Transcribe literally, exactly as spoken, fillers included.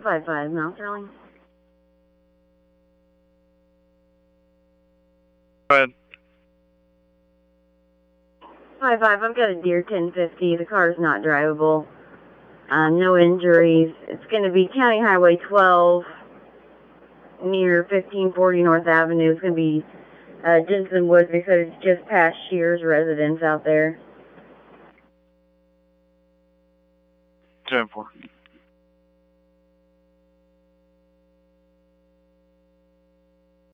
five five, Mount Sterling. Go ahead. five five, I've got a Deer ten fifty. The car is not drivable. Um, no injuries. It's going to be County Highway twelve near fifteen forty North Avenue. It's going to be uh, Jensen Woods. They said it's just past Shears residence out there. ten four.